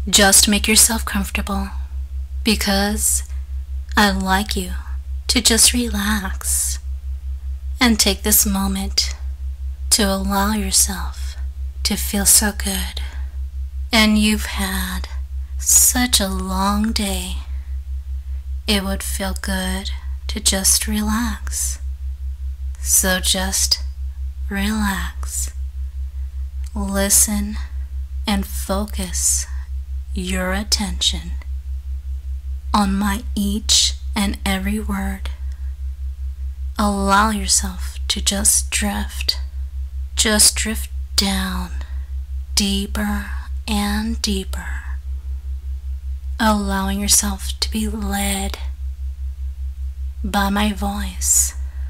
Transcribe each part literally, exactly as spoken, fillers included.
Just make yourself comfortable, because I'd like you to just relax and take this moment to allow yourself to feel so good. And you've had such a long day. It would feel good to just relax. So just relax. Listen and focus your attention on my each and every word. Allow yourself to just drift. Just drift down, deeper and deeper. Allowing yourself to be led by my voice.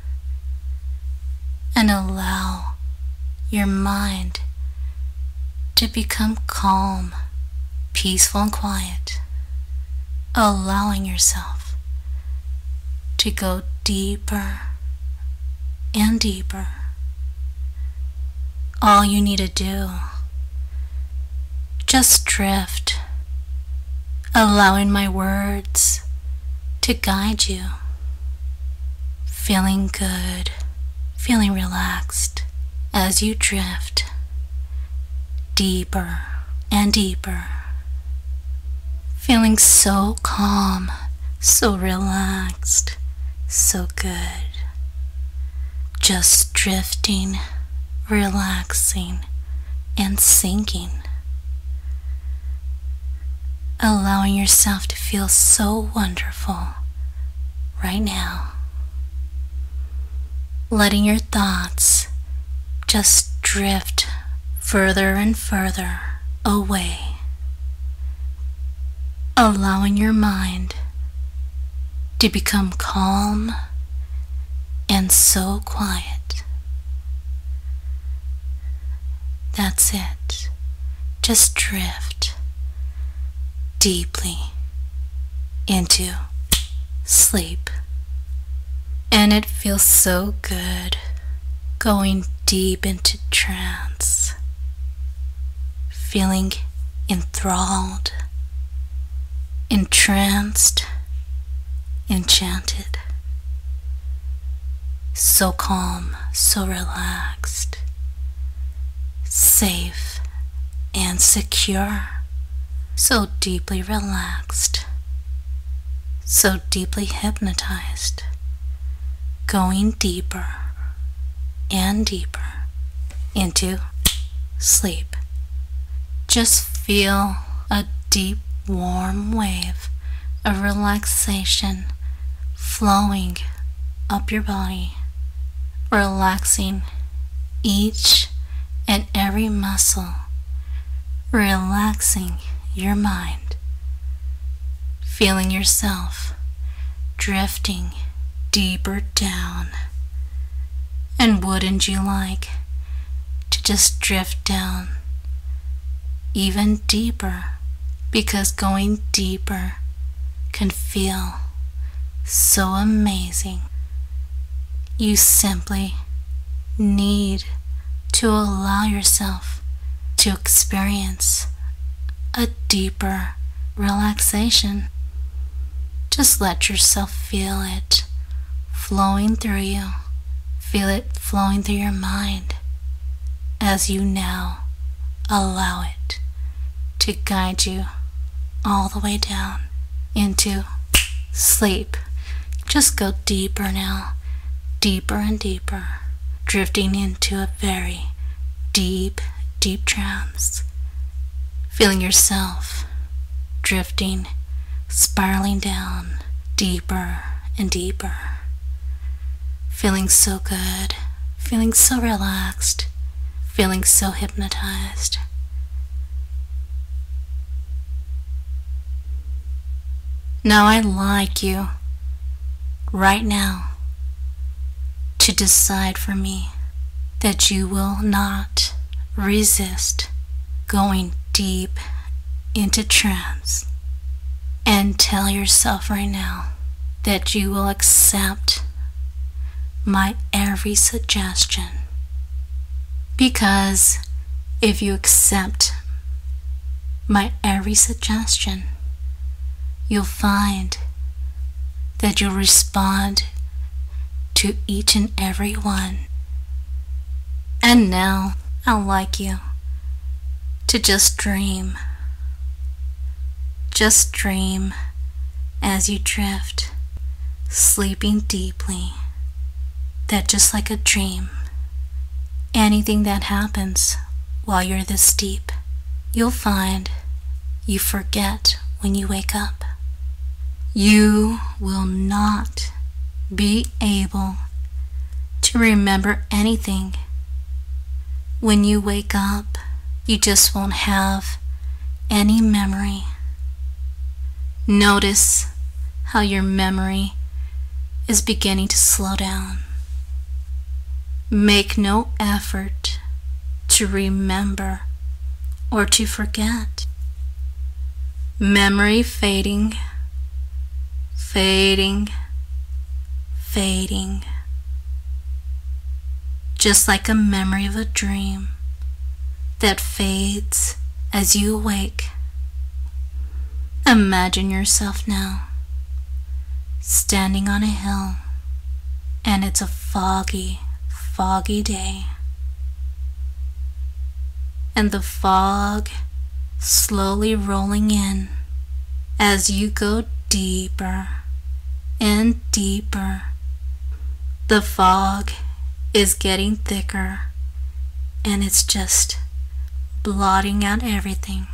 And allow your mind to become calm, peaceful and quiet. Allowing yourself to go deeper and deeper. All you need to do, just drift, allowing my words to guide you. Feeling good, feeling relaxed as you drift deeper and deeper. Feeling so calm, so relaxed, so good. Just drifting, relaxing, and sinking. Allowing yourself to feel so wonderful right now. Letting your thoughts just drift further and further away. Allowing your mind to become calm and so quiet. That's it. Just drift deeply into sleep. And it feels so good going deep into trance, feeling enthralled, entranced, enchanted, so calm, so relaxed, safe and secure, so deeply relaxed, so deeply hypnotized, going deeper and deeper into sleep. Just feel a deep, warm wave of relaxation flowing up your body, relaxing each and every muscle, relaxing your mind, feeling yourself drifting deeper down. And wouldn't you like to just drift down even deeper? Because going deeper can feel so amazing. You simply need to allow yourself to experience a deeper relaxation. Just let yourself feel it flowing through you. Feel it flowing through your mind as you now allow it to guide you all the way down into sleep. Just go deeper now, deeper and deeper, drifting into a very deep, deep trance. Feeling yourself drifting, spiraling down deeper and deeper. Feeling so good, feeling so relaxed, feeling so hypnotized. Now I'd like you, right now, to decide for me that you will not resist going deep into trance, and tell yourself right now that you will accept my every suggestion. Because if you accept my every suggestion, you'll find that you'll respond to each and every one. And now I'd like you to just dream. Just dream as you drift, sleeping deeply, that just like a dream, anything that happens while you're this deep, you'll find you forget when you wake up. You will not be able to remember anything. When you wake up, you just won't have any memory. Notice how your memory is beginning to slow down. Make no effort to remember or to forget. Memory fading, fading, fading. Just like a memory of a dream that fades as you awake. Imagine yourself now standing on a hill, and it's a foggy, foggy day. And the fog slowly rolling in as you go deeper and deeper. The fog is getting thicker, and it's just blotting out everything.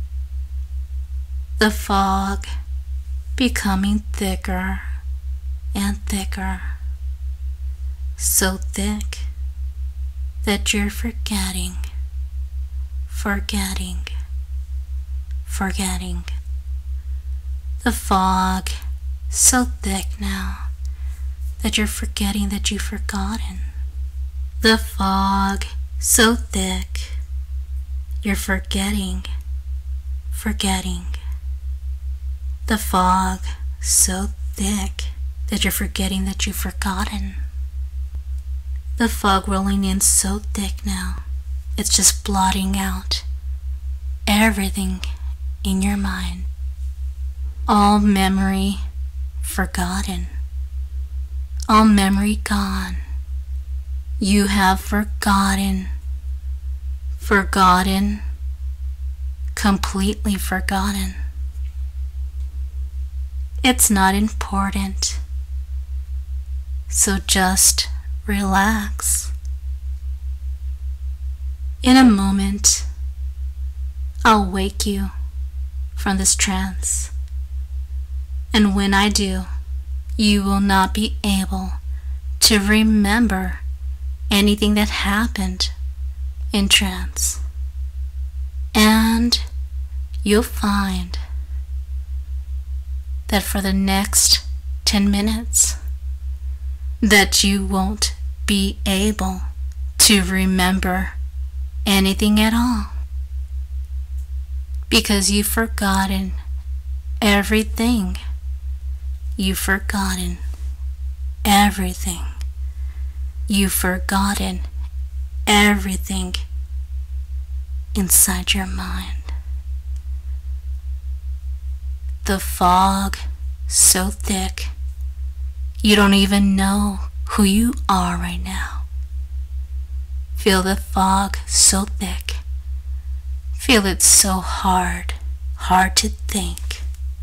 The fog becoming thicker and thicker, so thick that you're forgetting, forgetting, forgetting. The fog so thick now that you're forgetting that you've forgotten. The fog so thick you're forgetting, forgetting. The fog so thick that you're forgetting that you've forgotten. The fog rolling in so thick now, it's just blotting out everything in your mind. All memory forgotten. All memory gone. You have forgotten. Forgotten. Completely forgotten. It's not important. So just relax. In a moment, I'll wake you from this trance. And when I do, you will not be able to remember anything that happened in trance. And you'll find that for the next ten minutes, that you won't be able to remember anything at all, because you've forgotten everything. You've forgotten everything. You've forgotten everything inside your mind. The fog so thick, you don't even know who you are right now. Feel the fog so thick. Feel it so hard, hard to think.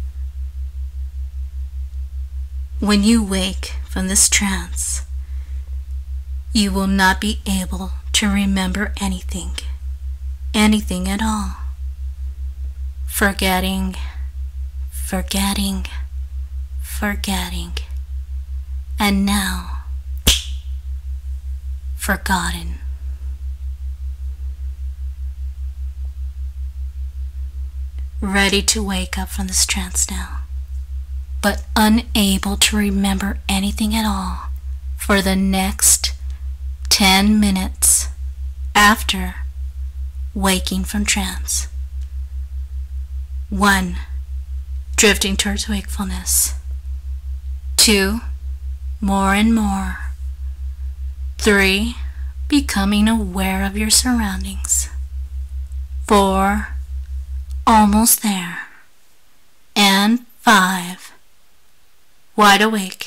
When you wake from this trance, you will not be able to remember anything, anything at all. Forgetting, forgetting, forgetting, and now forgotten. Ready to wake up from this trance now, but unable to remember anything at all for the next ten minutes after waking from trance. One, drifting towards wakefulness. Two, more and more. Three, becoming aware of your surroundings. Four, Almost there. And five. Wide awake.